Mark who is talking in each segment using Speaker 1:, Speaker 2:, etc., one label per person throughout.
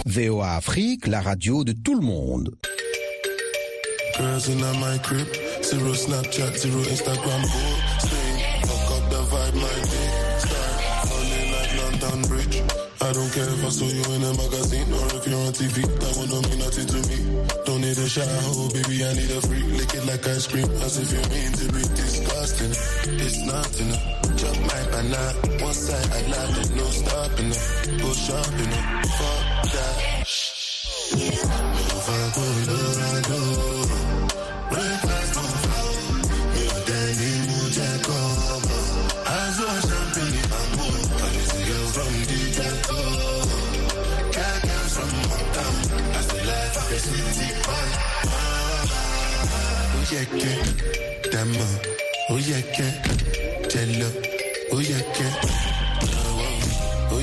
Speaker 1: VOA Afrique, la radio de tout le monde.
Speaker 2: Girls in my crib, zero Snapchat, zero Instagram, stay, fuck up the vibe, my day, start falling like London Bridge. I don't care if I saw you in a magazine or if you're on TV, that one don't mean nothing to me. Don't need a shower, baby, I need a freak, lick it like ice cream, as if you mean to be disgusting. It's nothing, chop my banana, one side I like, there's no stopping it, go shopping it, fuck that. If I go, Dorado, breakfast, no flow, your daddy, Mujako, I saw champagne, I'm more, I see you from the ghetto, girls from Motown, I still like a city boy. Oh yeah, Dama, oh yeah, Jello, oh yeah, oh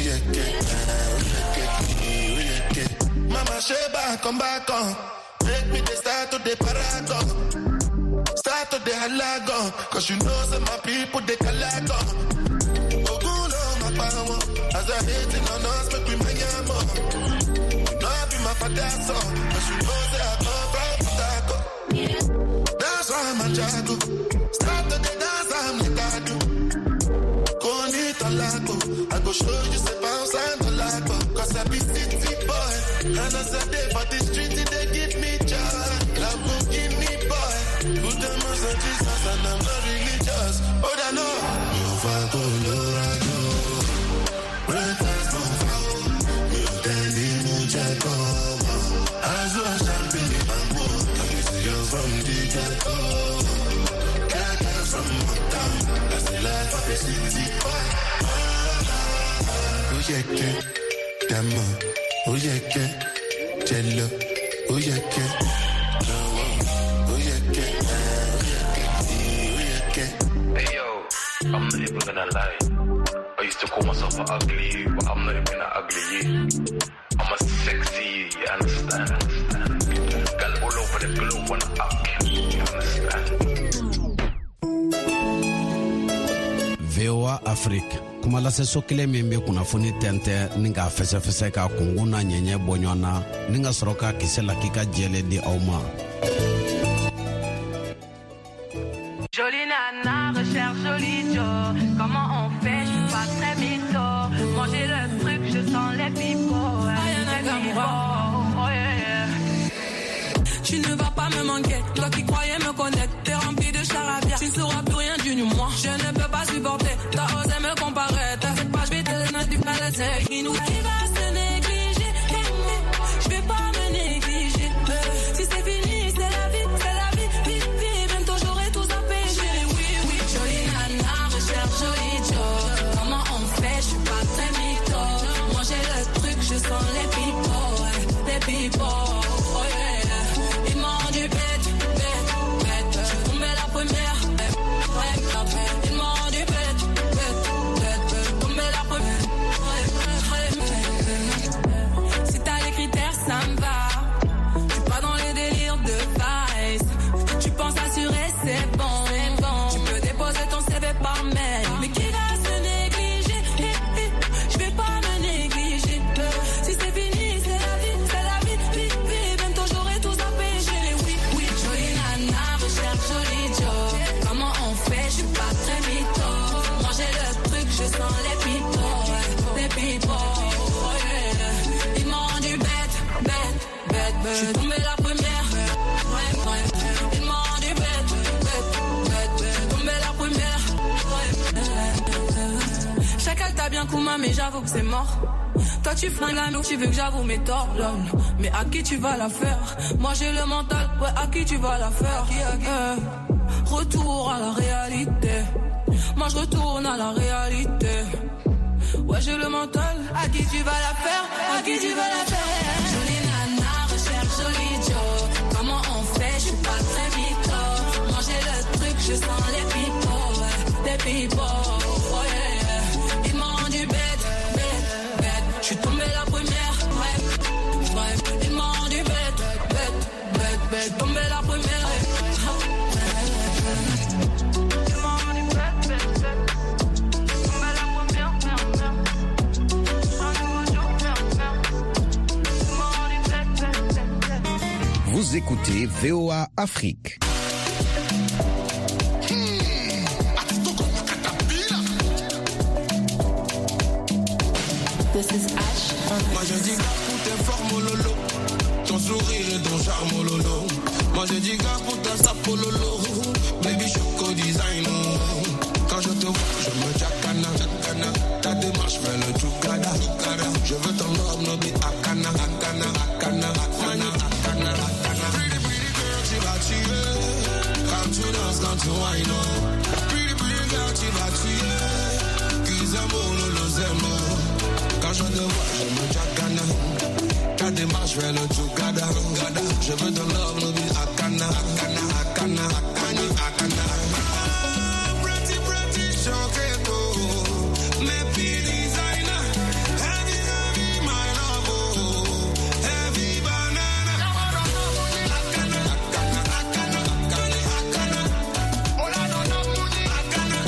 Speaker 2: yeah, Mama Sheba, come back on. Make me the start of the paragon. Start of the halagon. Cause you know some my people, they calago. Ogulo, my power. As I hating on us, make me my yamo. No, I be my father's son. Cause you know that I come from Taco. That's why I'm a jago. Start of the dance, I'm like I do. Go need a lago. I go show you the bounce and the lago. Cause I be city boy. And as I day for the street, they give me joy. Lamborghini boy. Put them on some Jesus and I'm not religious. Oh, I know. If I go, Dorado. Breakfast, no flow. Your daddy, Mujako. I saw champagne, I'm more. I see you from the ghetto. Girls from Motown. I still like a city boy. Oh, yeah, Dama. Oh yeah, Jello. Oh yeah, oh yeah,
Speaker 3: Hey yo, I'm not even gonna lie. I used to call myself an ugly you, but I'm not even an ugly you. I'm a sexy you, you understand? Girl all over the globe wanna up you, understand?
Speaker 4: VOA Afrique. Kumala se sokile membe kuna funi tente ninga fese ka kunguna nyenye bonyona ninga soroka kisela kika jele di auma.
Speaker 5: Jolie nana recherche joli Joe. Comment on fait? Je suis pas très mytho. Manger le truc, je sens les pipots.
Speaker 6: Tu ne vas pas me manquer. Toi qui croyais me connaître, t'es rempli de charabia. Tu ne sauras plus rien du moi. Je ne peux pas supporter. T'as osé me comparer. T'as fait pas, je vais te le mettre du palais. Qui va se négliger? Je vais pas me négliger. Si c'est fini, c'est la vie. Vie, bientôt j'aurai tout zappé. Oui, jolie nana, recherche joli Joe. Comment on fait? Je suis pas très mytho. Manger le truc, je sens les pipots. Les pipots. Je suis tombée la première. Ils m'ont rendu bête. Je suis tombée la première. Chacal t'a bien Kouma, mais j'avoue que c'est mort. Toi tu flingues la nous, tu veux que j'avoue mes torts, lol. Mais à qui tu vas la faire? Moi j'ai le mental, ouais, à qui tu vas la faire? Retour à la réalité. Moi je retourne à la réalité. Ouais j'ai le mental. À qui tu vas la faire? À qui tu vas la faire? Jolie nana, recherche joli Joe. Comment on fait? Je suis pas très mytho. Manger le truc, je sens les pipots. Des pipots, oh yeah. Ils m'ont rendu bête. Je suis tombée la première. Ils m'ont rendu bête. Je suis tombée la première.
Speaker 1: Vous écoutez VOA Afrique.
Speaker 7: This is Ash.
Speaker 2: Moi je dis gars pour tes formes lolo, ton sourire et ton charme lolo. Moi je dis gars pour ta sapo lolo, baby choco design. Quand je te vois je me jacana, ta démarche fait le chukada. Je veux ton love no be akana. Pretty girl tu vas tuer, quand tu danses, quand tu wine. Pretty girl tu vas tuer, qu'ils aiment lolo zemo. Quand je te vois, je me jacana. Ta démarche fait le chukada. Je veux ton love, no be akana. Pretty, choqueto. Maybe designer. Heavy, my love. Heavy banana. Akana. Oh la no no money. Akana.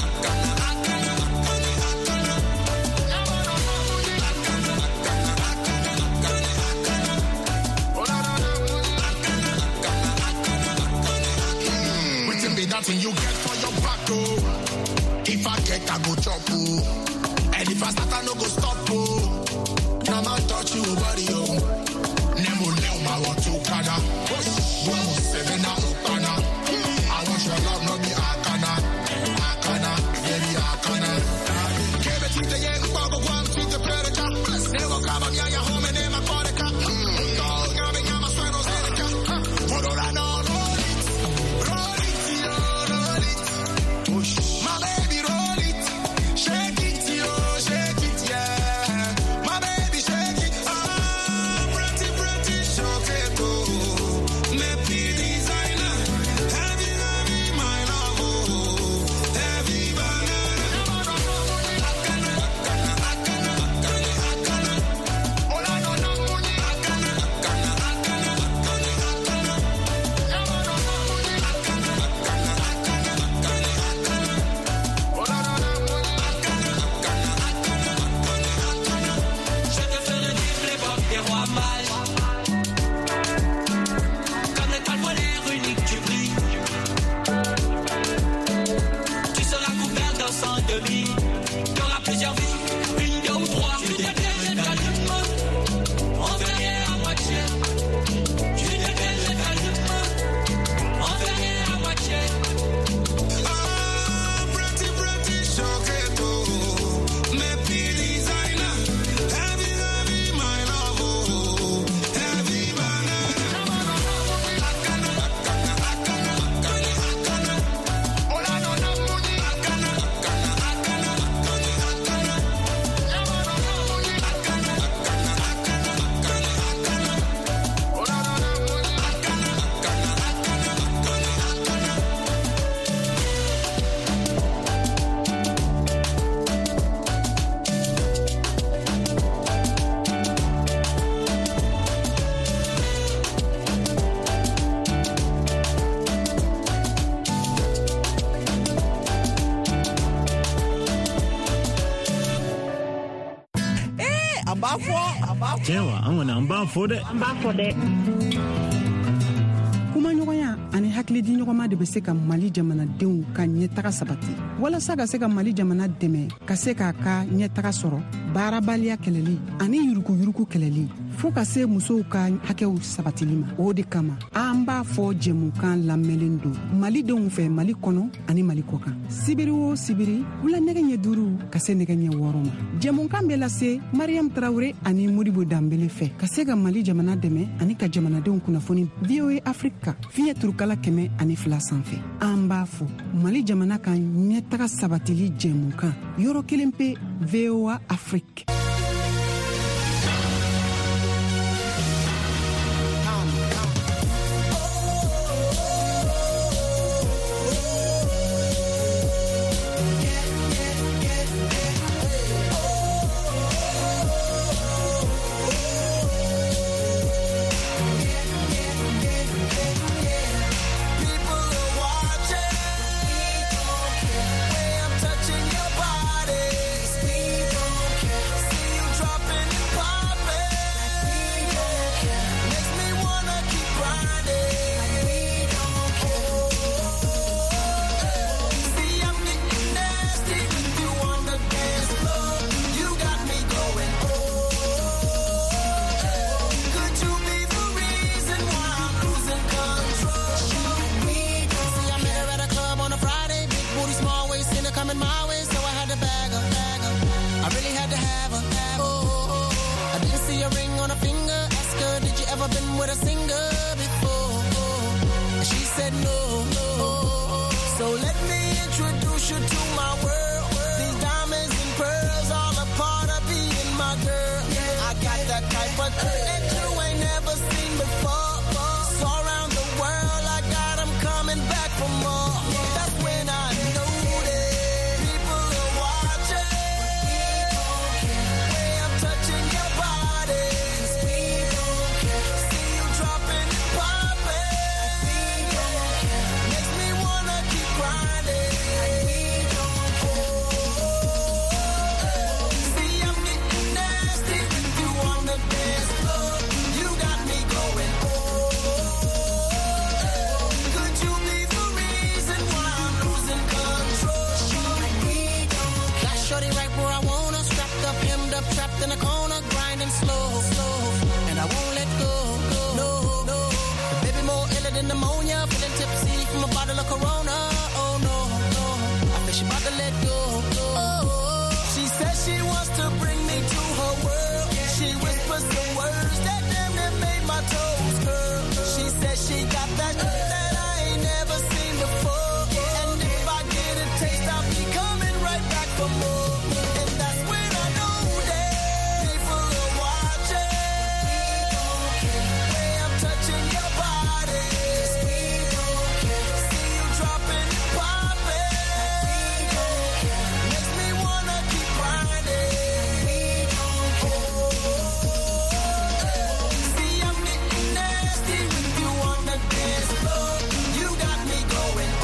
Speaker 2: Nothing you get for your back, oh. If I get, I go chop, oh. And if I start, I no go stop, oh. Now man touch you, body, oh. Nemo, I want to kada. One seven, Okana. I want your love, not be Akana. Baby, Akana. Give it to the young, Baba, one, to the predator. Never come on, your home, and name a Kodaka. Put on that on.
Speaker 8: Cewa an wani an ba fo dɛ.
Speaker 9: Kuma ɲɔgɔnya ani hakilidi ɲɔgɔnma de bɛ se ka Mali jamanadenw ka ɲɛtaga sabati. Walasa ka se ka Mali jamana dɛmɛ ka se k'a ka ɲɛtaga sɔrɔ, baarabaliya kɛlɛli ani yuruguyurugu kɛlɛli fo ka se musow ka hakɛw sabatili ma. O de kama an b'a fɔ jɛmukan lamɛnlen don Malidenw fɛ Mali kɔnɔ ani Mali kɔkan. Sibiri o sibiri wula nɛgɛ ɲɛ 5 ka se nɛgɛ ɲɛ 6 ma. Jɛmukan bɛ lase Mariam Traoré ani Modibo Dambele fɛ ka se ka Mali jamana dɛmɛ ani ka jamanadenw kunnafoni VOA Afrique fiɲɛ turukala 102 sanfɛ. An b'a fɔ Mali jamana ka ɲɛtaga sabatili jɛmukan yɔrɔ kelen pe VOA Afrique.
Speaker 2: See
Speaker 7: that type of thing that you ain't never seen before. So around the world, I got them coming back for more. That's when I know that people are watching. Way I'm touching your body. See you dropping and popping. Makes me wanna keep grinding. See, I'm getting nasty with you on the dance floor. You got me going, could you be the reason why I'm losing control? Got shorty right where I wanna, strapped up, hemmed up, trapped in a corner, grinding slow. And I won't let go, no. The baby more iller than pneumonia, feeling tipsy from a bottle of Corona. Oh no, I think she about to let go. She says she wants to bring me to her world. She whispers some words that damn near made my toes curl. She says she got that that I ain't never seen before. And if I get a taste, I'll be coming right back for more. And that's when I know that people are watching. Way I'm touching your body. See you dropping and popping. Makes me wanna keep grinding. See, I'm getting nasty with you on the dance floor. You got me going,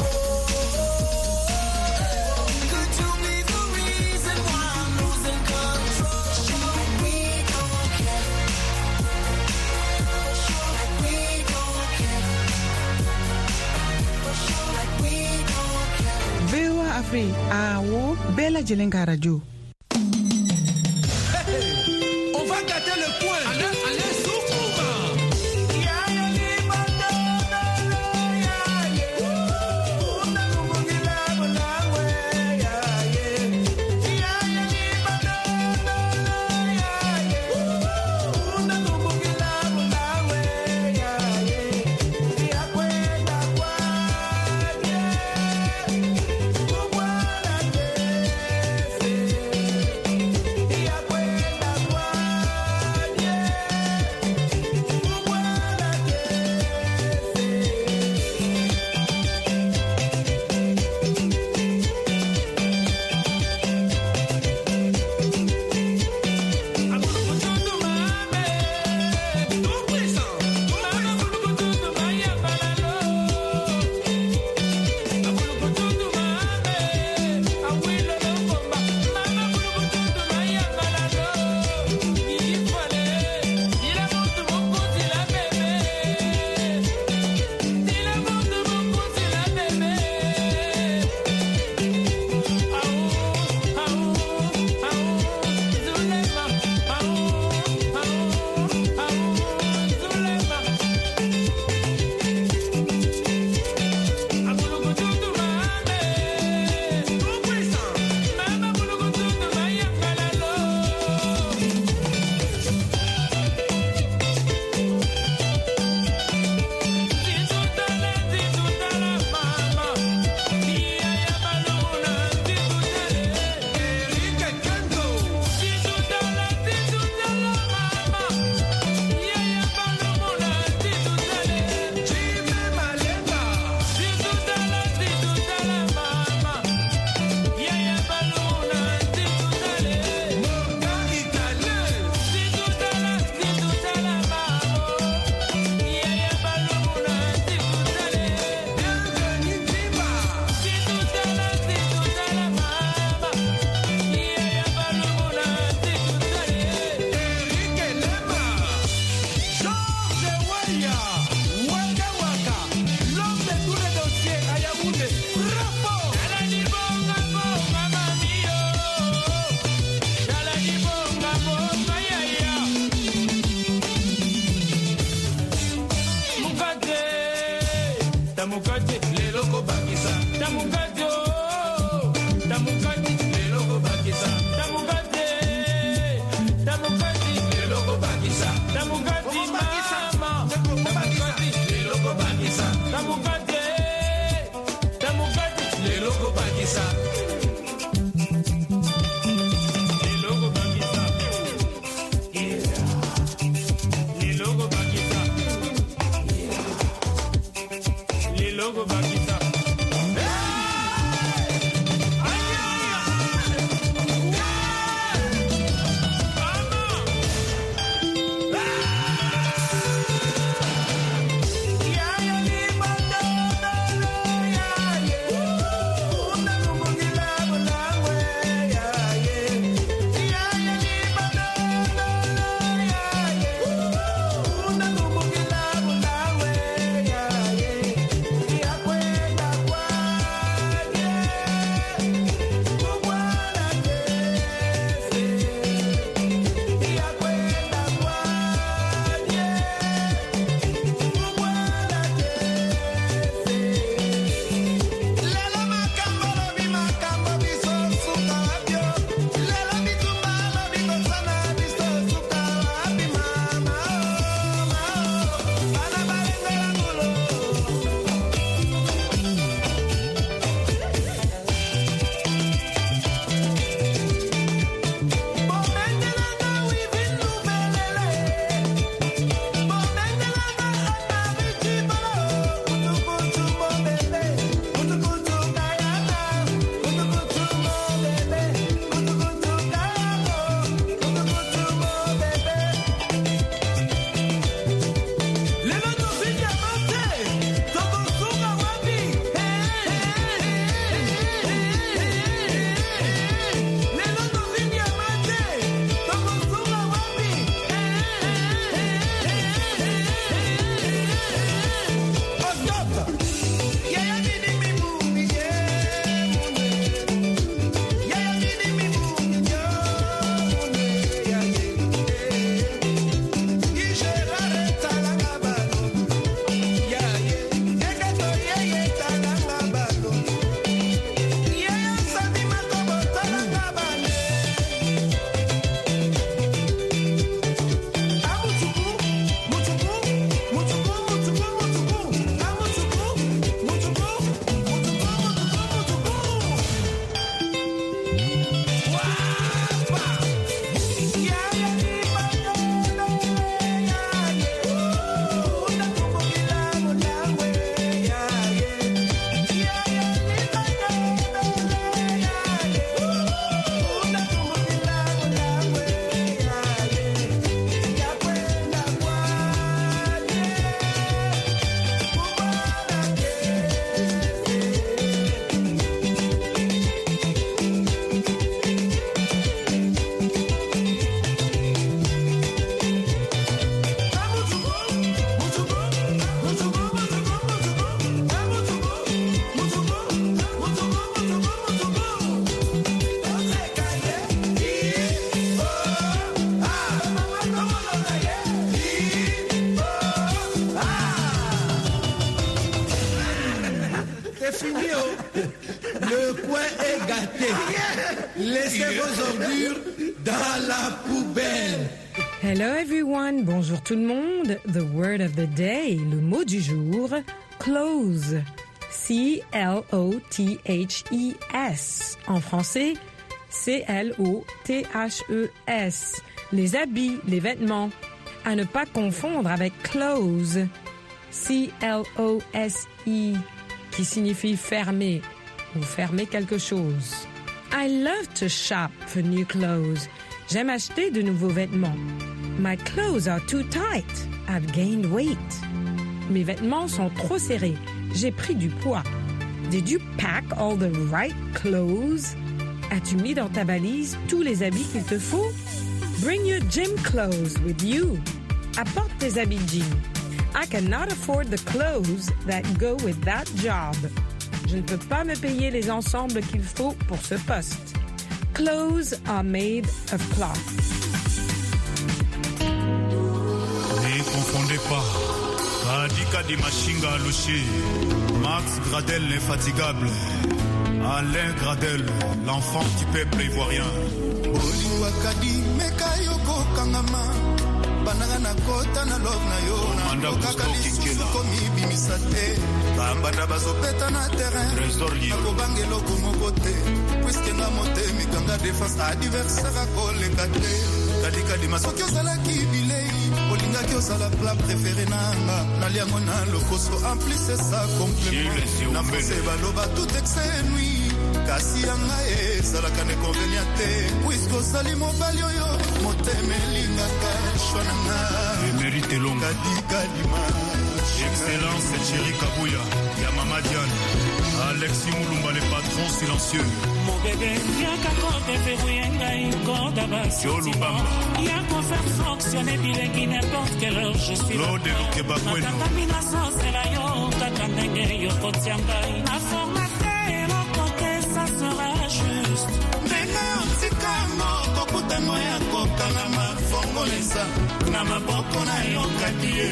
Speaker 7: could you be the reason why I'm losing control? We don't care. We don't care. We don't care.
Speaker 9: VOA Afrique awo bɛɛ lajɛlen ka radio.
Speaker 2: On va gâter le coin. Allez, Soukouma.
Speaker 10: fini. Le coin est gâté. Laissez vos ordures dans la poubelle.
Speaker 11: Hello everyone, bonjour tout le monde. The word of the day, le mot du jour, clothes. C-L-O-T-H-E-S. En français, C-L-O-T-H-E-S. Les habits, les vêtements. À ne pas confondre avec close. C-L-O-S-E, qui signifie fermer ou fermer quelque chose. I love to shop for new clothes. J'aime acheter de nouveaux vêtements. My clothes are too tight. I've gained weight. Mes vêtements sont trop serrés. J'ai pris du poids. Did you pack all the right clothes? As-tu mis dans ta valise tous les habits qu'il te faut? Bring your gym clothes with you. Apporte tes habits de gym. I cannot afford the clothes that go with that job. Je ne peux pas me payer les ensembles qu'il faut pour ce poste. Clothes are made of cloth.
Speaker 12: Ne confondez pas. Kadika di Machinga Louchi, Max Gradel l'infatigable, Alain Gradel, l'enfant du peuple ivoirien.
Speaker 2: Oliwa Kadi Mekayoko Kangama, Banana Kota na love na yo,
Speaker 12: Manda Gusto Kikela,
Speaker 2: Komi Bimisate, Bambada Bazopeta na terrain,
Speaker 12: Trésor Lio,
Speaker 2: Akobangelo Kumokote, Puisque na mote Mikanga défense adversaire à Kolekate, Kadika di Masokyo Salaki Bilei. Olinga ki osala plat préféré nanga naliango na lokoso en plus c'est ça complément na fose baloba tout excès nuit kasi yanga ezalaka ne convenient te puisque osali mobali oyo motema elingaka shwa nanga
Speaker 12: mérite longa
Speaker 2: kadika dimanche
Speaker 12: excellence Chéri Kabuya ya Mama Diane Alexis Moulumba le patron silencieux
Speaker 13: mon bébé yaka kote verrouiller ngai koda basi yako faire fonctionner bilengi n'importe quelle heure je suis là natamina sosela yo kaka ndenge yokotia ngai na formate lokote ça sera juste
Speaker 2: ndenge otika moko kutano ya kokangama fongolesa na maboko na yo kadie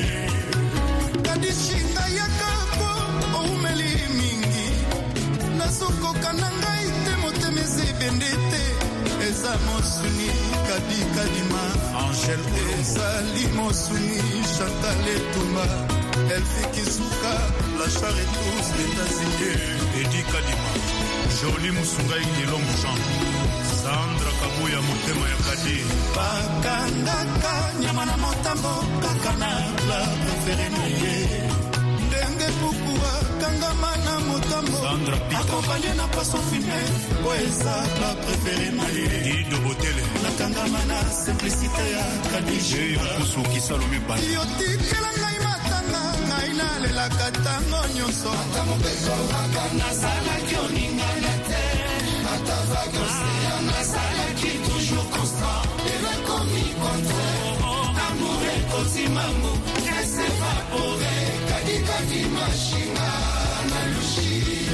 Speaker 2: kadishinga yakako oumeli mingi nasokoka na ngai te motemesi ebende te eza mosuni kadika dima
Speaker 12: Angel
Speaker 2: ezali mosuni Chantal Etumba Elfi Kisuka la charretous d'États-Unis
Speaker 12: Edi Kadima Jolie Musungai Kilombo Jean Sandra Kabuya Motema ya Kadi
Speaker 2: Bakandaka nyama na motambo kakana la préférée naye ndenge pukua kangama na motambo accompagné na poisson fumé poesa la préférée naye
Speaker 12: Ido Botele
Speaker 2: na kangama na simplicité ya Kadija
Speaker 12: Kusu Kisalumi Bani
Speaker 2: yotikela ngai matanga ngai nalelaka tango nyonso ata mobeso kaka nazalaki oningana te ata vague océan nazalaki toujours constant evakomi contraire amour ekotimango esevaporé kadikadi mashinga na lushi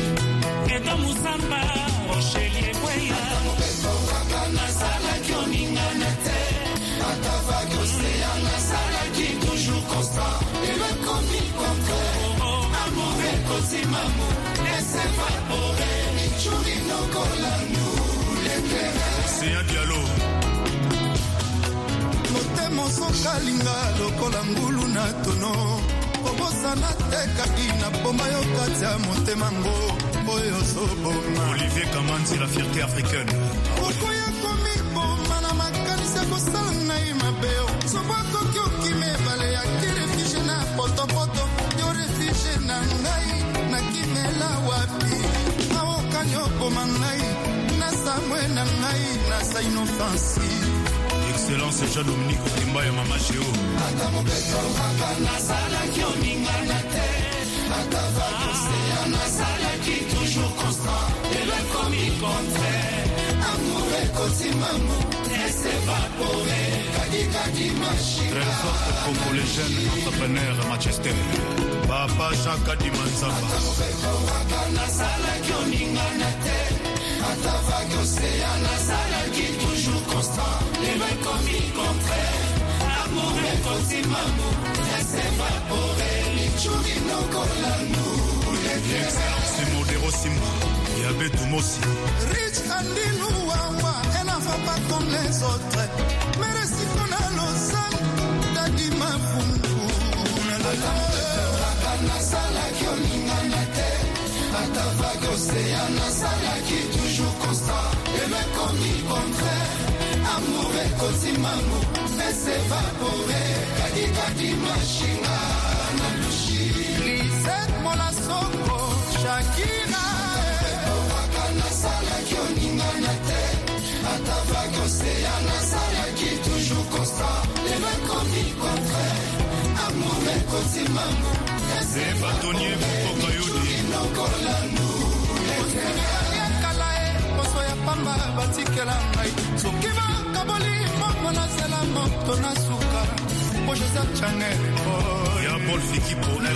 Speaker 13: edo musamba rochelie bweya
Speaker 2: ata mobeso kaka nazalaki oningana te ata vague océan nazalaki toujours constant evakomi contraire amour ekotimango esevaporé churi nokola
Speaker 12: C'est un dialogue.
Speaker 2: motema osokalinga lokola ngulu na tono kobosana te kaki na bomba yo kati ya motema ngo oyo ozoboma
Speaker 12: Olivier Kamanzi, la fierté africaine.
Speaker 2: okoya komiboma na makanisi ya kosala ngai mabeo sobo akoki okima ebale ya kirefige na potopoto yo refige na ngai nakimela wapi aokani oboma ngai nasamwe na ngai nasa inoffensive
Speaker 12: Excellence Jean-Dominique Otimba ya Mama Géo.
Speaker 2: ata mobeto kaka nazalaki oningana te ata vague océan nazalaki toujours constant elekomi contraire amour ekotimango esevaporé kadikadi mashinga
Speaker 12: Très forte congolais jeune entrepreneur Manchester. Papa Jacques Adimanzamba.
Speaker 2: ata mobeto kaka nazalaki oningana te ata vague océan nazalaki toujours constant elekomi contraire amour ekotimango esevaporé lichuri nokola nule
Speaker 12: C'est Modero Simba, Yabetou Mossi.
Speaker 2: Rich Andilou Wawa, elle n'en va pas comme les autres. Mais reste qu'on a l'osam, t'as dit ma fungu. Nasala qui oninganate, atavago c'est un nasala qui toujours constant. Et même comme il contraire, amour et cosimamu, mais s'évaporer. Kadi kadi machinga, nalushi. Lisette mola soko, Shakira. Nasala qui oninganate, atavago c'est un nasala qui toujours constant. Et même comme il contraire.
Speaker 12: C'est bâtonnier pour Coyote. Ya Paul Fiki pour la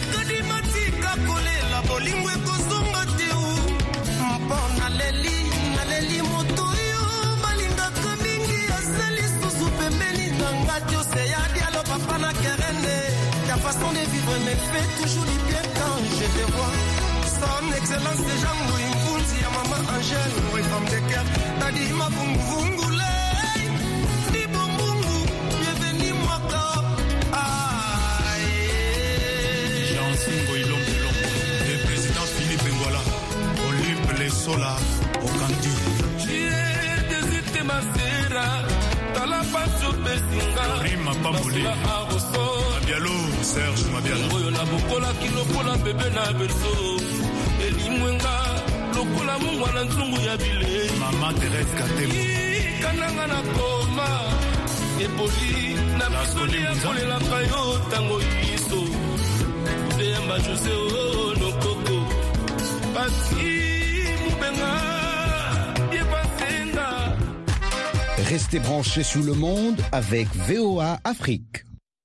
Speaker 14: ta façon de vivre me fait toujours du bien quand je te vois. Son excellence de Jean Louis Mfunzi, à maman Angèle, oui, femme de cœur, t'as dit ma bungu vungule, di bumbungu, bienvenue moi top.
Speaker 12: Jean Singo Ilombe, le président Philippe Ngola, Olympe Les Sola, Okandi.
Speaker 15: J'ai désité ma sera, t'as la passion pessinga,
Speaker 12: Rima Pambouli. Mabialo, Serge Mabialo.
Speaker 15: Oyo na bokola kilokola bebe na berso. Elimwenga lokola mungwa na nzungu ya bile.
Speaker 12: Mama Thérèse Katemo.
Speaker 15: Kananga na koma. Eboli na bisoli ya kolela kayo tango iso. Demba Jose o no koko. Pati mubenga. Yebasenga.
Speaker 1: Restez branchés sous le monde avec VOA Afrique.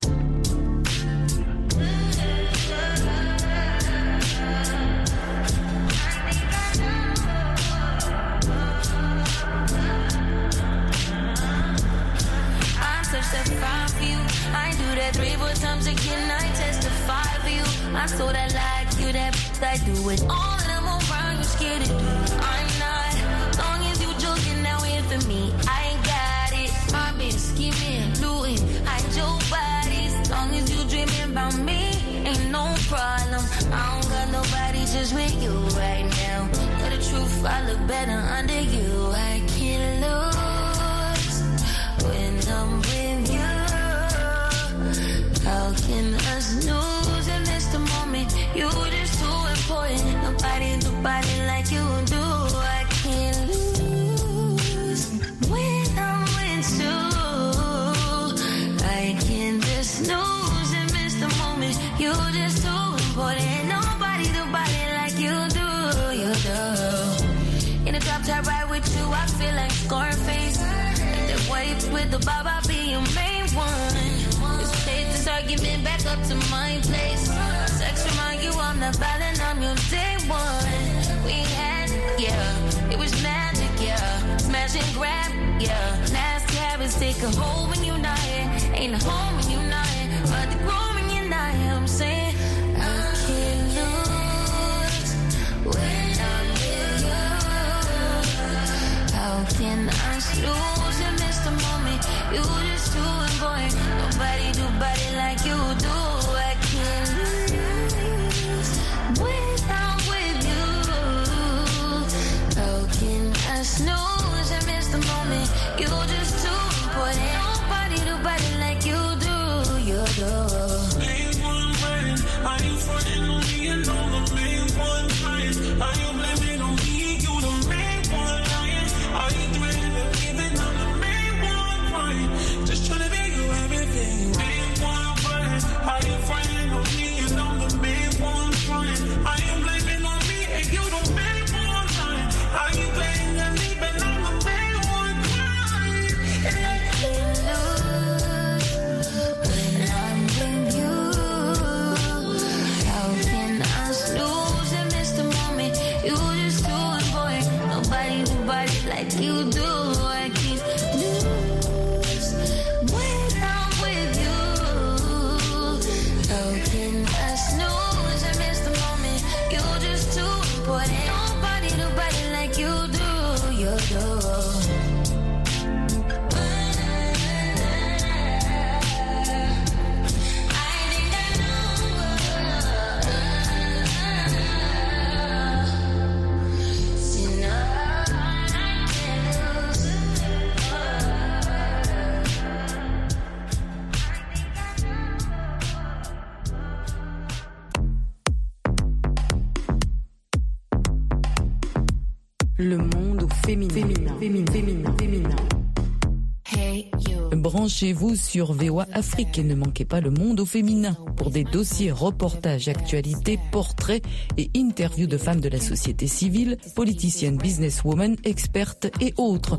Speaker 16: I so that like you, that I do it. All of them around you scared to do. I'm not. Long as you joking now in for me, I ain't got it. I've been scheming, looting, hide your bodies. Long as you dreaming about me, ain't no problem. I don't got nobody just with you right now. Tell the truth, I look better under you. I can't lose when I'm with you. How can us lose and miss the moment? You just too important. Nobody do body like you do. I can't lose when I'm with you. I can't just lose and miss the moment. You just too important. Nobody do body like you do. You do. In the drop top ride with you, I feel like Scarface. And the wife with the bob, I'll be your main one. Take this argument back up to my place. Sex remind you I'm not violent, I'm your day one. We had, yeah, it was magic, yeah. Smash and grab, yeah. Nasty habits take a hold when you're not here. Ain't a home when you're not here. But the grow when you're not here. I'm saying I can't lose when I'm with you. How can I lose and miss the moment? You just too important. Nobody do body like you do. I can't lose when I'm with you. How can I snooze and miss the moment? You just too important. Nobody do body like you do. You do.
Speaker 13: Main one friend, are you fronting on me and all the main one friends? Are you blaming on me? You the main one lying. Are you threatening to leave it on the main one friend?
Speaker 11: Le monde féminin.
Speaker 16: Hey, you.
Speaker 17: Branchez-vous sur VOA Afrique et ne manquez pas le monde au féminin pour des dossiers, reportages, actualités, portraits et interviews de femmes de la société civile, politiciennes, businesswomen, expertes et autres.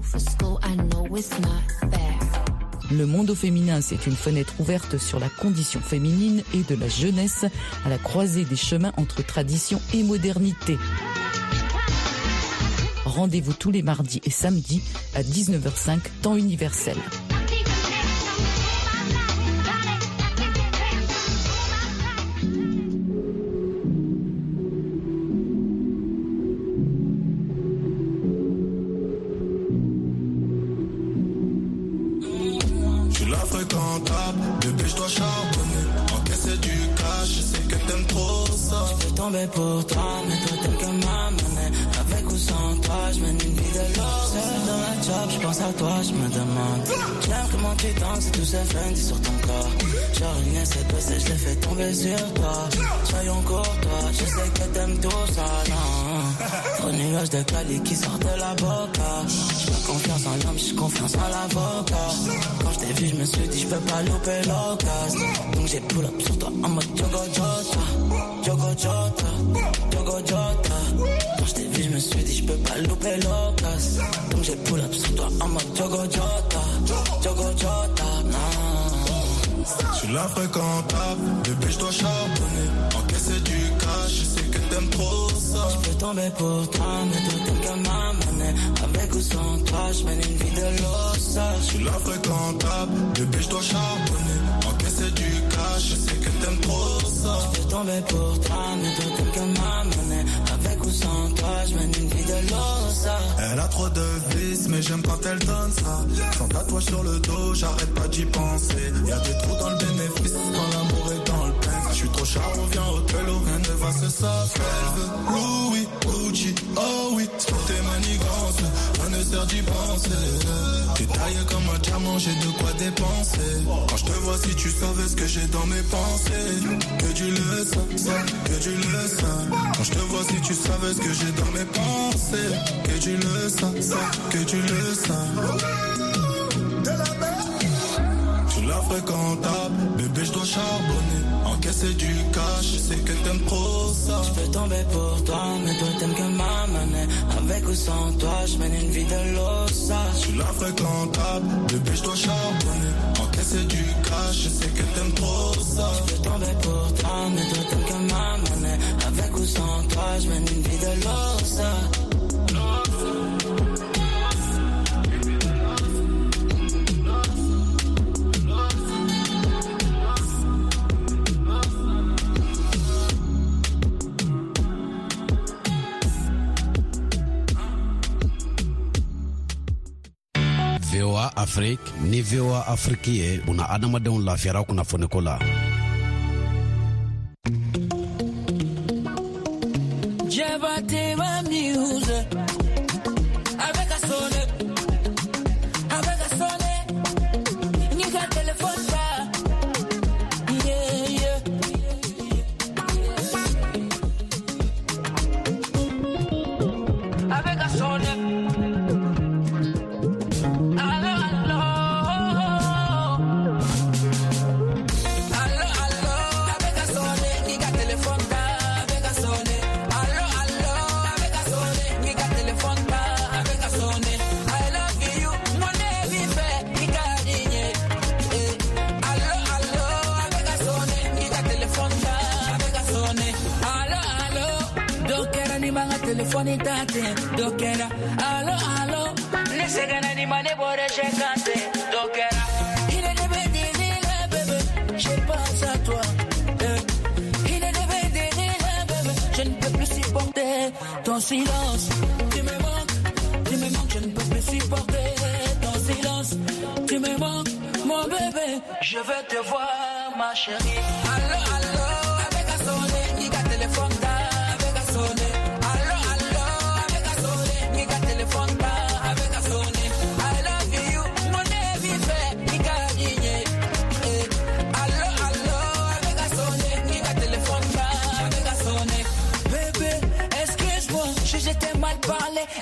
Speaker 17: Le monde au féminin, c'est une fenêtre ouverte sur la condition féminine et de la jeunesse à la croisée des chemins entre tradition et modernité. Rendez-vous tous les mardis et samedis à 19h05, temps universel.
Speaker 2: Je suis la fréquentable, bébé je dois charbonner, encaisser du cash, je sais que t'aimes trop ça.
Speaker 18: Je peux tomber pour toi, mais toi t'aimes que ma monnaie. Avec ou sans toi, je mène une vie de l'or. Seul dans la job, je pense à toi, je me demande. J'aime comment tu danses, tous ces flingues sur ton corps. Genre une SPC, je l'ai fait tomber sur toi. Soyons courtois, je sais que t'aimes tout ça, non. Trop nuage de Cali qui sort de la boca. J'ai pas confiance en l'homme, j'ai confiance en l'avocat. Quand je t'ai vu, je me suis dit, je peux pas louper l'occasion. Donc j'ai pull up sur toi en mode Jogo Jota. Jogo Jota, Jogo Jota. Quand je t'ai vu, je me suis dit, je peux pas louper l'occasion. Donc j'ai pull up sur toi en mode Jogo Jota. Jogo Jota, non.
Speaker 2: Je suis la fréquentable, bébé je dois charbonner, encaisser du cash, je sais que t'aimes trop ça.
Speaker 18: Je peux tomber pour toi, mais toi t'aimes que ma monnaie. Avec ou sans toi, je mène une vie de l'ossa.
Speaker 2: Je suis la fréquentable, bébé je dois charbonner, encaisser du cash, je sais que t'aimes trop ça.
Speaker 18: Je peux tomber pour toi, mais toi t'aimes que ma monnaie. Avec ou sans toi, je mène une vie de l'ossa.
Speaker 2: Elle a trop de vices, mais j'aime quand elle donne ça. Sans tatouage sur le dos, j'arrête pas d'y penser. Y'a des trous dans le bénéfice, quand l'amour est dans le pain. Je suis trop charbon, viens au télo, rien ne va se savoir. Elle veut Louis, Gucci, oh oui, c'est pour tes manigances, rien ne sert d'y penser. T'es taillé comme un diamant, j'ai de quoi dépenser. Quand je te vois, si tu savais ce que j'ai dans mes pensées. Que tu le sens, que tu le sens. Quand je te vois, si tu savais ce que j'ai dans mes pensées. Que tu le sens, que tu le sens. Je suis la fréquentable, bébé je dois charbonner, encaisser du cash, je sais que t'aimes trop ça.
Speaker 18: Je peux tomber pour toi, mais toi t'aimes que ma monnaie. Avec ou sans toi, je mène une vie de l'ossa.
Speaker 2: Je suis la fréquentable, bébé je dois charbonner, encaisser du cash, je sais que t'aimes trop ça.
Speaker 18: Je peux tomber pour toi, mais toi t'aimes que ma monnaie. Avec ou sans toi, je mène une vie de l'ossa.
Speaker 4: VOA Afrique ni VOA Afrique ye buna adamadenw lafiyara kunnafoniko la.
Speaker 18: Jabate ma music avec a sonne, avec a sonne. Ni ka téléphone pas, yeah yeah. Avec a sonne. Telefoni tate, dokera, allo, allo. Ne segana ni mane bore chekante, dokera. Il est levé derrière, bébé, je pense à toi. Il est levé derrière, bébé, je ne peux plus supporter ton silence. Tu me manques, je ne peux plus supporter ton silence. Tu me manques, mon bébé, je veux te voir, ma chérie. Allo, allo, avec un sonnet, il a téléphone, avec un sonnet. Est-ce que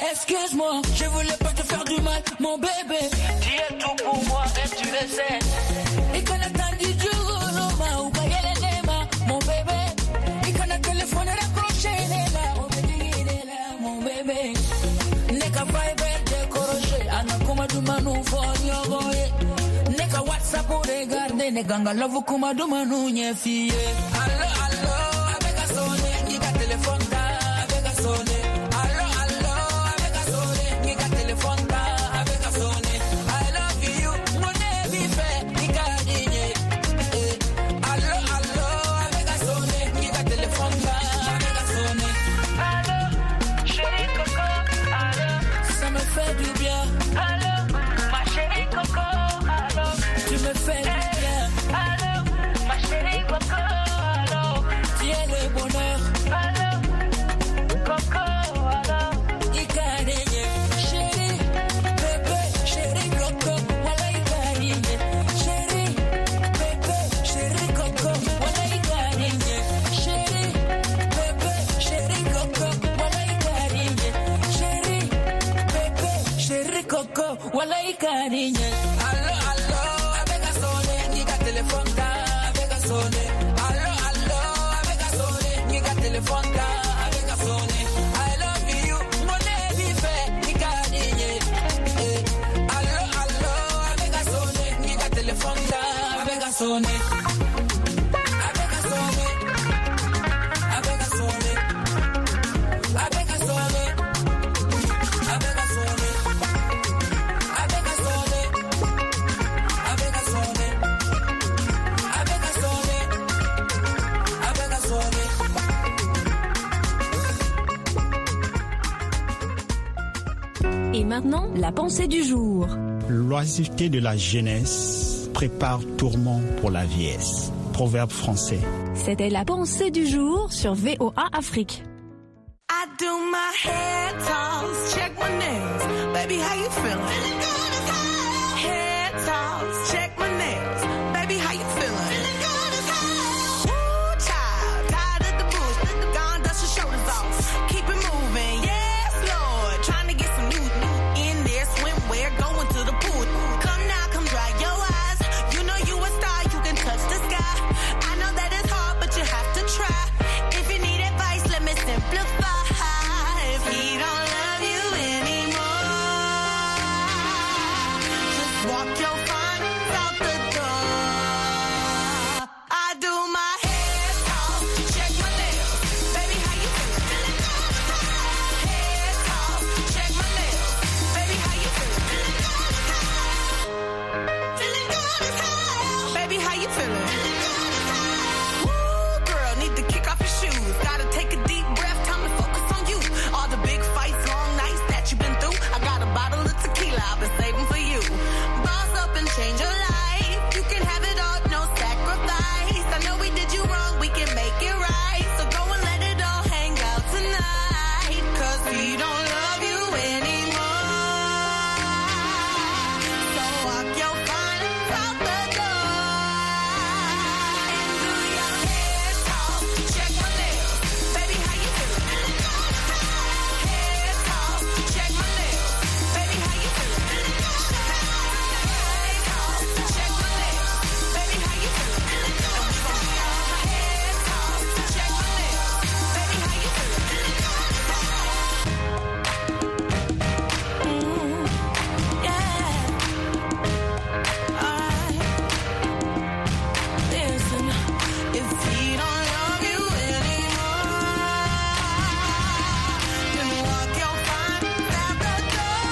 Speaker 18: baise-moi, je voulais pas te faire du mal, mon bébé. Tu es tout pour moi et tu le sais. Et quand t'as dit du Roma ou mon bébé. Et quand le téléphone est accroché, il est là, mon bébé. Neka vibe décroché, anakuma dumanu fonyogoye. Neka WhatsApp ou regarder, neka ngalavu kuma dumanu nyefie. Allo, allo, avec a sonné, neka téléphone ta, avec a sonné. Allo, allo, avec a sonné, neka téléphone ta, avec a sonné. I love you, mon ami fait, neka digné. Allo, allo, avec a sonné, neka téléphone ta, avec a sonné. Allo, chérie Coco, allo, ça me fait du bien. Allo, ma chérie Coco, allo, tu me fais du bien. Allo, ma chérie Coco, allo, tu es le bonheur. Allo, Coco, allo, Ikarinye, chérie, bébé, chérie Coco, voilà Ikarinye, chérie, bébé, chérie Coco, voilà Ikarinye, chérie, bébé, chérie Coco, voilà Ikarinye, chérie, bébé, chérie Coco, voilà Ikarinye. Allo, allo, avec a sonné, nigga téléphone ta, avec a sonné. Allo, allo, avec a sonné, nigga téléphone ta, avec a sonné. I love you, mon ami fait, Ikarinye. Allo, allo, avec a sonné, nigga téléphone ta, avec a sonné. Avec a sonné, avec a sonné, avec a sonné, avec a sonné, avec a sonné, avec a sonné, avec a sonné, avec a sonné.
Speaker 19: Et maintenant, la pensée du jour.
Speaker 8: L'oisiveté de la jeunesse prépare tourment pour la vieillesse. Proverbe français.
Speaker 19: C'était la pensée du jour sur VOA Afrique.
Speaker 6: I do my head toss, check my nails. Baby, how you feeling? Head toss, check my nails. Baby, how you feeling? Woo, child, tired of the bullshit. Gone, dust your shoulders off. Keep it moving, yes, Lord. Trying to get some new in there, swimwear, going to the pool. Come now, come dry your eyes. You know you a star, you can touch the sky. I know that it's hard, but you have to try. If you need advice, let me simplify. If he don't love you anymore, just walk your fun out the door. I do my head toss, check my nails. Baby, how you feeling? Head toss, check my nails. Baby, how you feeling? Feeling good as hell. Baby, how you feeling? Woo, girl, need to kick off your shoes. Gotta take a deep breath, time to focus on you. All the big fights, long nights that you've been through. I got a bottle of tequila I've been saving for you. Boss up and change your life. You can have it all, no sacrifice. I know we did you wrong, we can make it right. So go and let it all hang out tonight. Cause we don't love you anymore. So walk your fun out the door. And do your head toss, check my nails. Baby, how you feeling? Head toss, check my nails. Baby, how you feeling? Head toss, check my nails. Baby, how you feeling? And we gon' be on head toss, check my nails. Baby, how you feeling? Listen, if he don't love you anymore, then walk your fun out the door.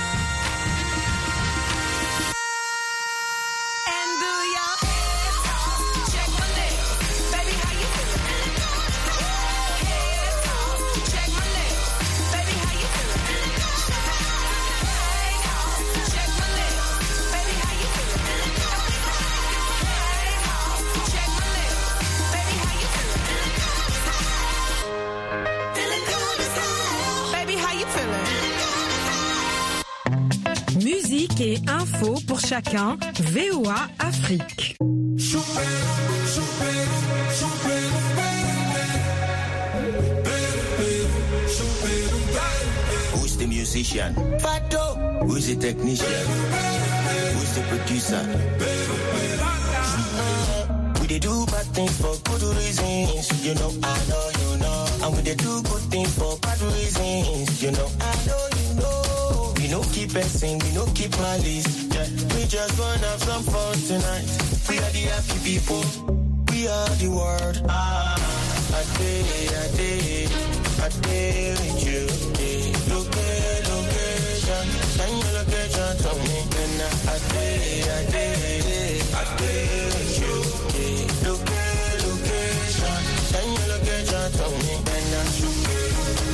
Speaker 6: And do your head toss, check my nails. Baby, how you feeling? Head toss, check my nails. Baby, how you feeling? Head toss, check my nails. Baby, how you feeling? Head toss, check my nails. Baby, how you feeling? Feeling good as hell. Baby, how you feeling?
Speaker 11: Musique et info pour chacun. VOA Afrique.
Speaker 20: Push the music.
Speaker 18: musician? Fato. Who's the technician? Who's the producer? We they do bad things for good reasons. You know, I know you know. And we they do good things for bad reasons. You know, I know you know. We no keep passing, we no keep malice. Yeah. We just wanna have some fun tonight. We are the happy people. We are the world. I did with you. Location, send your location to me. And I did with you. Location, send your location to me. And I shoot it.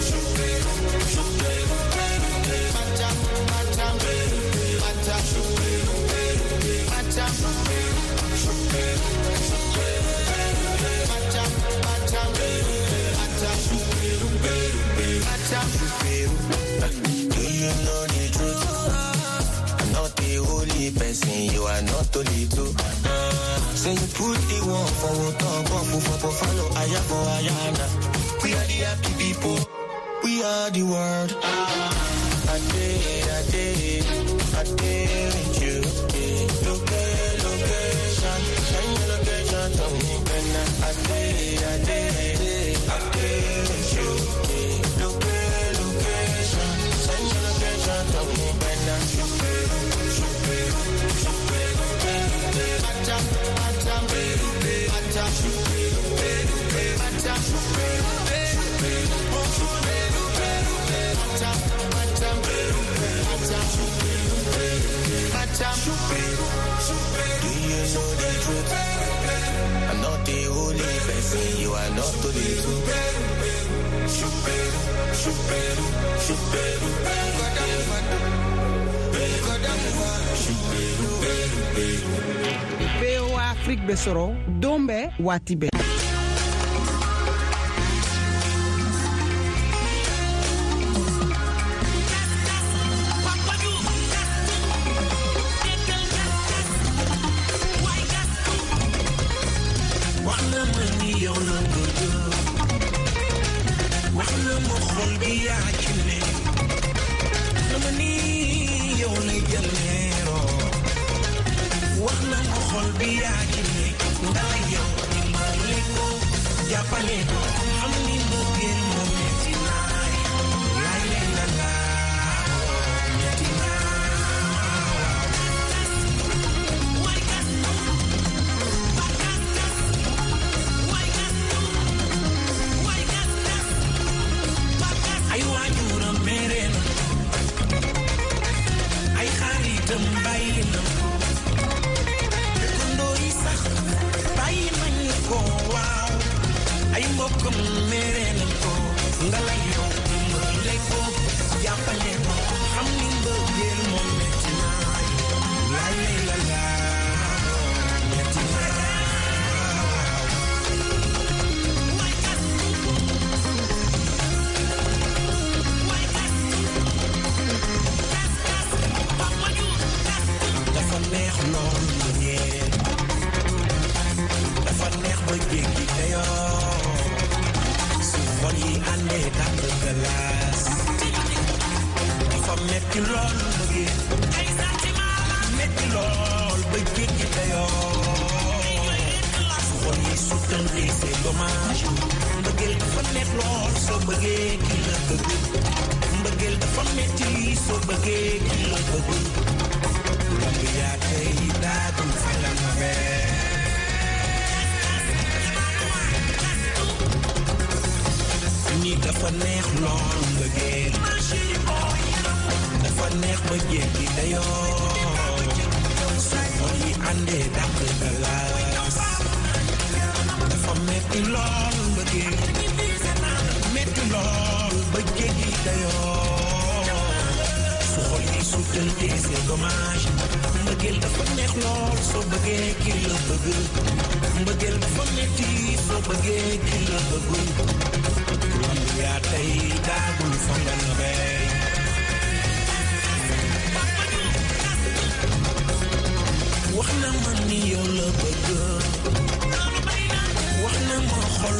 Speaker 18: Do you know the truth? I'm not the only person, you are not only two. So you put the one for follow Aya for Ayana. We are the happy people, we are the world. I did with you. Location, send your location to me. And I did with you. Location, send your location to me. And I shoot it. Do you know the truth? I'm not the only person, you are not the little.
Speaker 9: VOA Afrique Besoro, Dombe, Watibe.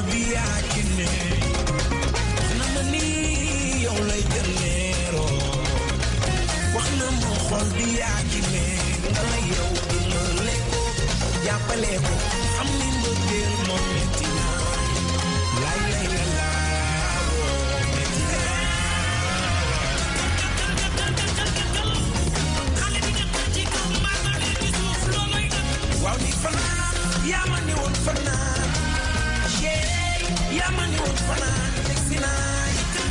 Speaker 14: Waxna ma ni yow lay jël neero
Speaker 7: xol bi yaa ci ne nga la yow di ma lekko jàppale ko xam ni mbëggeel moom metti na lay lay la laa woo metti na waaw ni fanaan yaa ma ni woon fanaan yaa ma ni woon fanaan teg si naay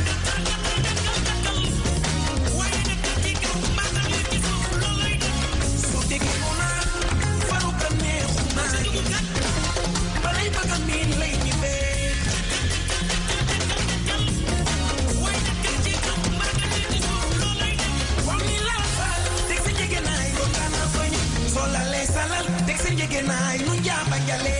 Speaker 7: su déggee mu naan faru ka neexu naay balay bëgg a miin lay ni bee waaw ni laa faal teg sa jege naay ko kana fañ soo lalee salal teg sa jege naay nu njaaba jalee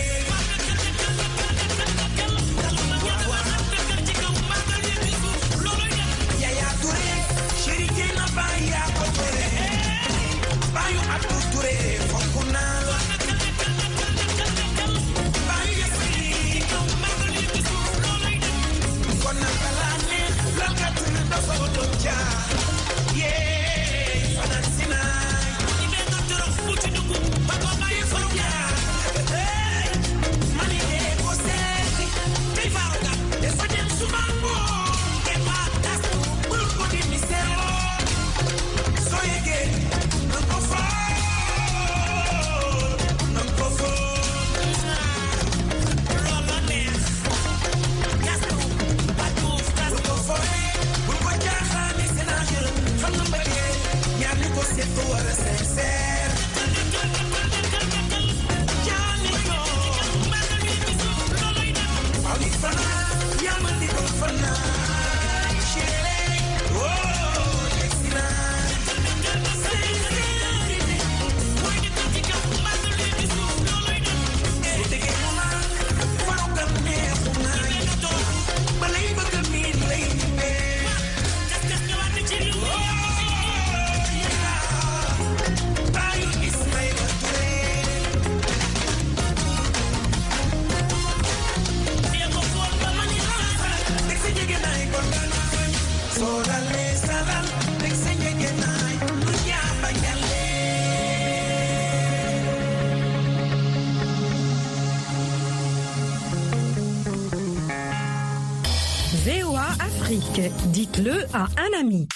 Speaker 11: VOA Afrique, dites-le à un ami.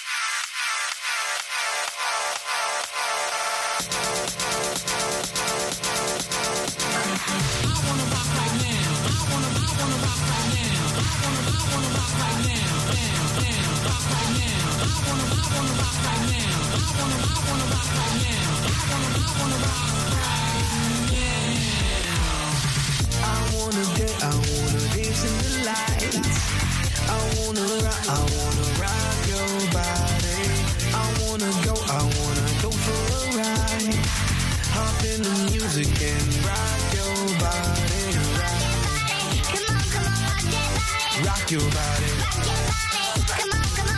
Speaker 7: Your body. Come on, come on,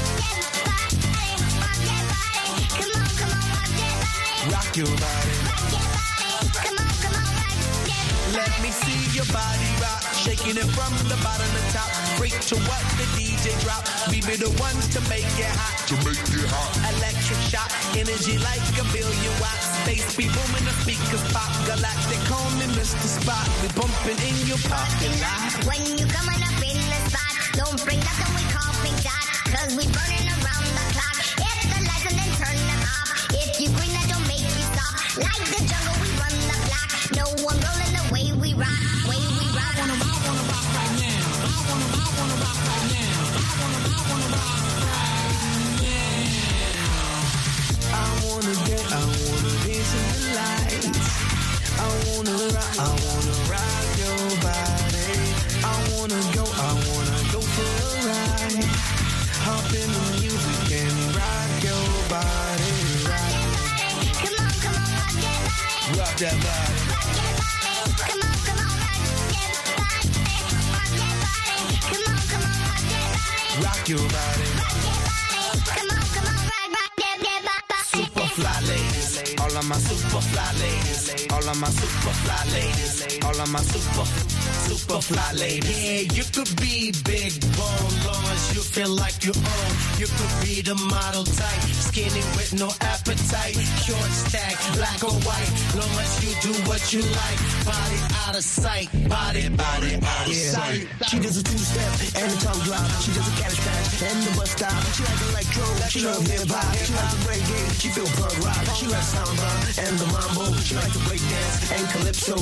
Speaker 7: rock your body. Come on, come on, let me see your body rock, shaking it from the bottom to top. Freak to what the DJ drop. We be the ones to make it hot. To make it hot. Electric shock, energy like a billion watts. Space be booming, the speakers pop. Galactic, call me Mr. Spot. We bumping in your parking lot.
Speaker 20: When you coming up in the spot, don't bring nothing we call pink dot, cause we burning around the clock. Hit the lights and then turn them off. If you green, that don't make you stop. Like the jungle, we run the block. No one rolling the way we rock. Way we rock. I wanna rock right now. I wanna rock right now. I wanna rock right
Speaker 7: now. I wanna dance in the lights. I wanna rock your body. I wanna go for a ride. Hop in the music and rock your body.
Speaker 20: Come on, rock that body.
Speaker 7: Rock that body.
Speaker 20: Come on, rock that body. Rock that body. Come on, rock that body.
Speaker 7: Rock your body.
Speaker 20: Come on, rock that body.
Speaker 7: Super fly ladies, all of my super fly ladies, all
Speaker 21: All of my super fly ladies. All of my super fly ladies. Yeah, you could be big bone, long as you feel like you own. You could be the model type, skinny with no appetite. Short stack, black or white, long as you do what you like. Body out of sight, body out of sight.
Speaker 22: She does a two-step and a tongue drop. She does a cabbage patch and the bus stop. She like electro, she love hip-hop. She like the reggae, she feel punk rock. She like samba and the mambo. She like to break dance and calypso.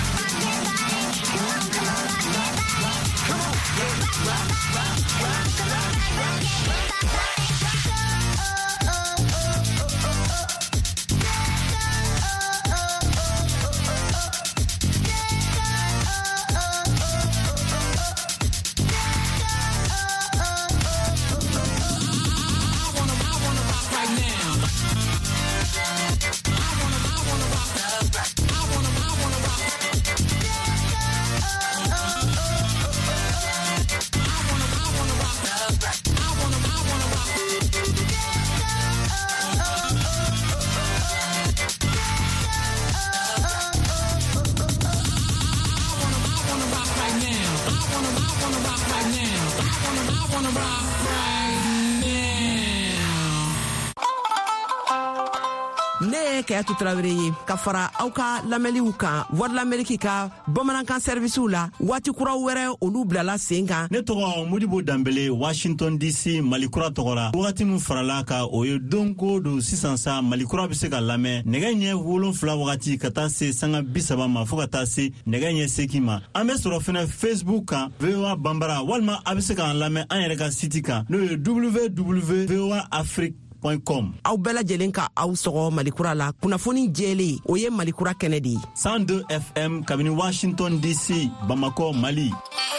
Speaker 23: Kayatu Traoré ye ka fara aw ka lamɛnliw kan Voix de l'Amérique ka bamanankan service la waati kuraw wɛrɛ olu bilala sen kan.
Speaker 8: Ne tɔgɔ Modibo Dambele, Washington DC, Malikura tɔgɔra. Wagati min farala ka o ye don ko don sisan sa Malikura bɛ se ka lamɛn nɛgɛ ɲɛ 7 wagati ka taa se sanga 30 ma fo ka taa se nɛgɛ ɲɛ 8 ma. An bɛ sɔrɔ fɛnɛ Facebook kan VOA Bambara walima a bɛ se k'an lamɛn an yɛrɛ ka site kan n'o ye www.voaafrique.com.
Speaker 23: Aw bɛɛ lajɛlen ka aw sɔgɔ Malikura la kunnafoni jɛlen o ye Malikura kɛnɛ de ye.
Speaker 8: 102 FM kabini Washington DC, Bamako, Mali.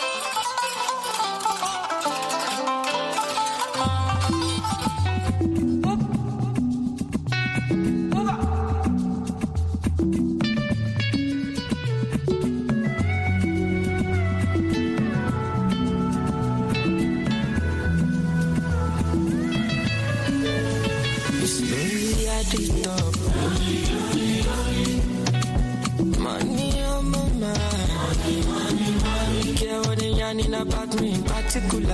Speaker 18: About me in particular.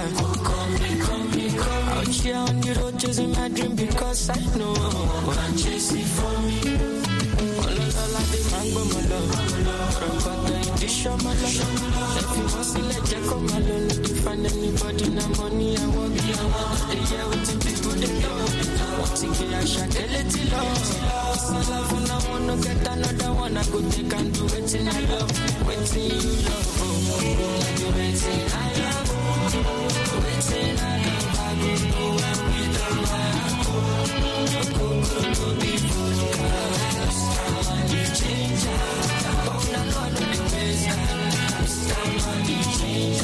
Speaker 18: Out here on the road chasing my dream because I know I'm chasing for me. All I the mango my love. But the edition my love. If you want to let you come alone, if you find anybody na money I want be I want the year with the people they love. Want to get a shot, they let it love. So love and I wanna get another one. I go take and do it in I love. Waiting you love. Waiting I love. Waiting I love. I go nowhere without my heart. Go be good. Somebody change. Oh, no, no, no, the ways somebody change.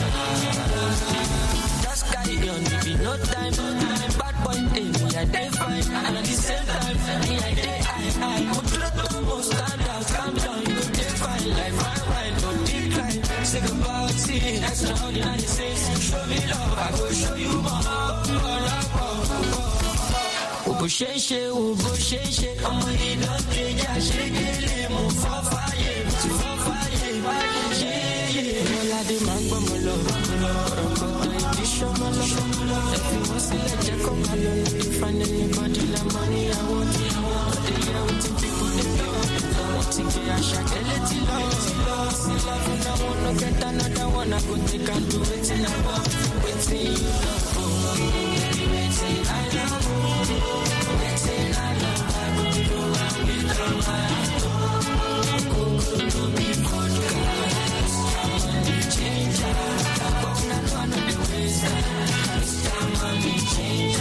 Speaker 18: Just carry on, if you no time. Bad boy, me I dey fine. And at the same time, me I dey high. Almost stand out, calm down, you go dey fine. Like fine, no decline. Say goodbye, see, extraordinary things. Show me love, I go show you more. Obo sheshe, ọmọ iná keja ṣekele mo fọfáyé, Mọ́lá dé máa ń gbọ́ mọ́ lọ, ọ̀rọ̀kọ̀tọ̀ ìdí ṣọ́mọ́ lọ. Ẹ̀fí wọ́n sílẹ̀ jẹ́ kọ́ máa lọ, no dey find anybody na money I want. They hear wetin people dey talk, wọ́n ti gbé àṣà kẹ́lẹ́ ti lọ. See love and I wanna get another one, I go take and do wetin I want. Wetin you love, baby, wetin I love. Waiting I love, I go do and without my heart. Go to be podcast, somebody change. But not one of the ways that somebody change.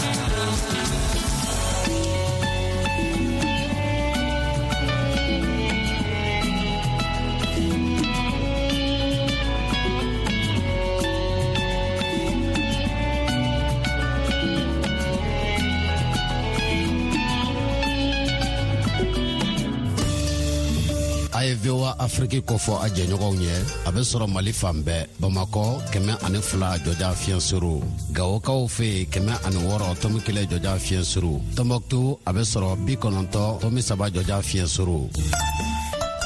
Speaker 4: VOA Afrique kofɔ a jɛɲɔgɔnw ye a bɛ sɔrɔ Mali fan bɛɛ Bamako 102 jɔja fiɲɛ suru Gawokaw fɛ 106 tɔmi 1 jɔja fiɲɛ suru Tombouctou a bɛ sɔrɔ 90 tɔmi 3 jɔja fiɲɛ suru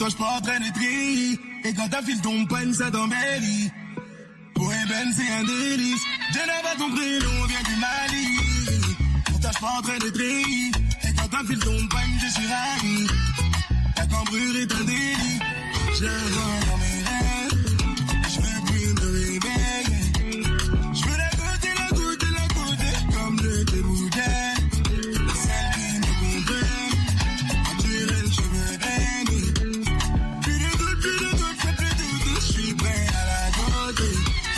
Speaker 2: toi je m'entraîne et prie. Et quand t'affiles ton pagne, ça t'embellit. Pour Eben, c'est un délice. Je n'ai pas ton prénom, vient du Mali. Pour toi je m'entraîne et prie. Et quand t'affiles ton pagne, je suis ravi. Ta cambrure est un délit. Je la vois dans mes rêves. Je veux plus me réveiller. Je veux la goûter, comme je te bouteille. Celle qui me comprenne. Naturel, cheveux dingues. Plus de doute, fais plus de doute. Je suis prêt à la côté.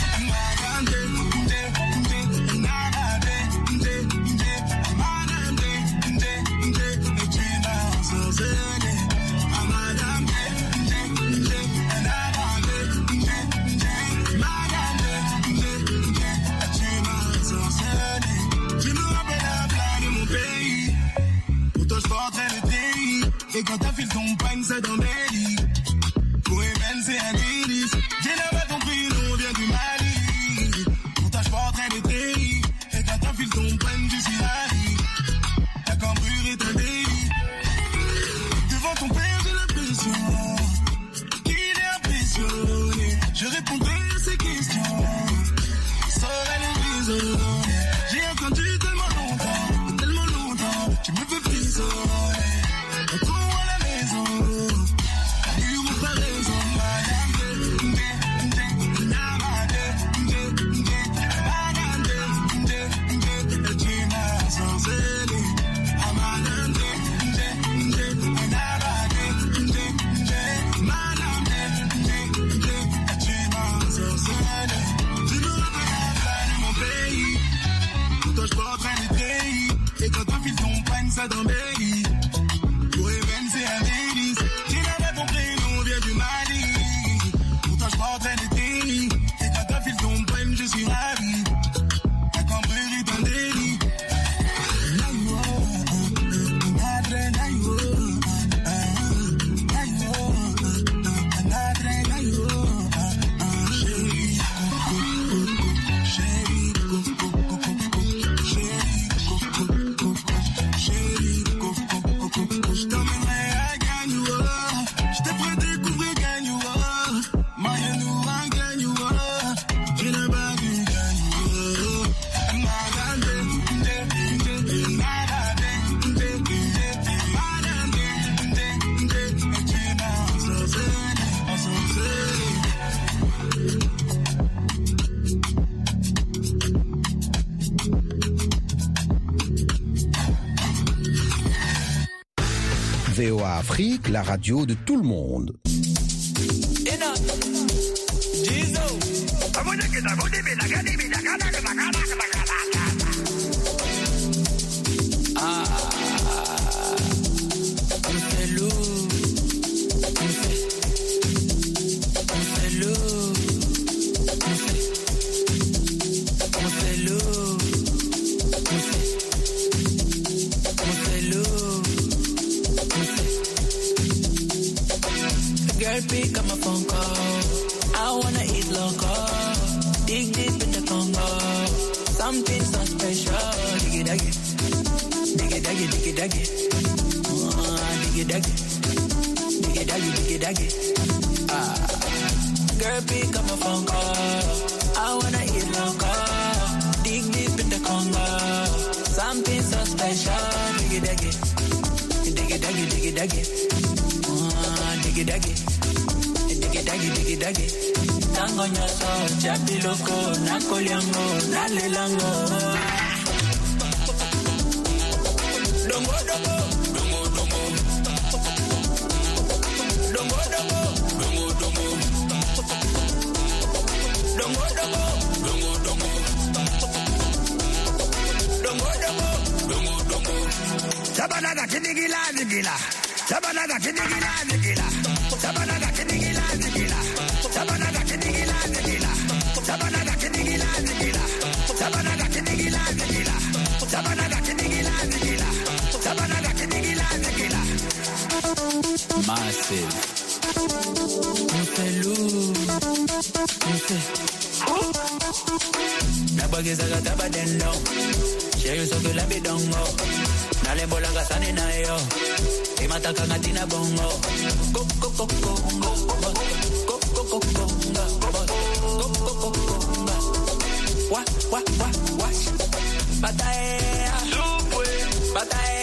Speaker 2: Et quand t'affiles ton pagne, ça t'embellit. Pour Eben, c'est un délice. Je n'ai pas ton prénom, vient du Mali. Pour toi, je porterai des tréis. Et quand t'affiles ton pagne, je suis ravi. Ta cambrure est un délit. Devant ton père, j'ai l'impression qu'il est impressionné. Je répondrai à ses questions. Saurais les raisonner. J'ai entendu tellement longtemps. Tu me fais frissonner. Et quand t'enfiles ton pagne, ça t'embellit. Pour Eben, c'est un délice. Tu n'as pas ton prénom, vient du Mali. Pour toi, je m'entraîne et tréis. Et quand t'enfiles ton pagne, je suis ravi. Ta cambrure est un délit.
Speaker 1: VOA Afrique, la radio de tout le monde.
Speaker 18: Pick up my phone call. I wanna eat local. Dig deep in the Congo. Something so special. Diggy daggy. Diggy daggy, diggy daggy. Diggy daggy. Diggy daggy, diggy daggy. Girl, pick up my phone call. I wanna eat local. Dig deep in the Congo. Something so special. Diggy daggy. Diggy daggy, diggy daggy. Diggy daggy. Digi dagi, tango nyaso, chapi loko, nakoliango, nalelango. Dongo dongo, dongo dongo, dongo dongo, dongo dongo, dongo dongo, dongo dongo, dongo dongo, dongo dongo. Sabanaga kinigila nigila, sabanaga kinigila nigila, sabanaga kinigila. Sabanaga kinigila nigila, sabanaga kinigila nigila, sabanaga kinigila nigila, sabanaga kinigila nigila, sabanaga kinigila nigila. Massive. Nabageza gataba dendo, sheyo soke la bidongo, nalembo langa sani na yo. Mataka natina bongo. Go go go go go. Go go go go go. Wa wa wa wa. Batae. Batae.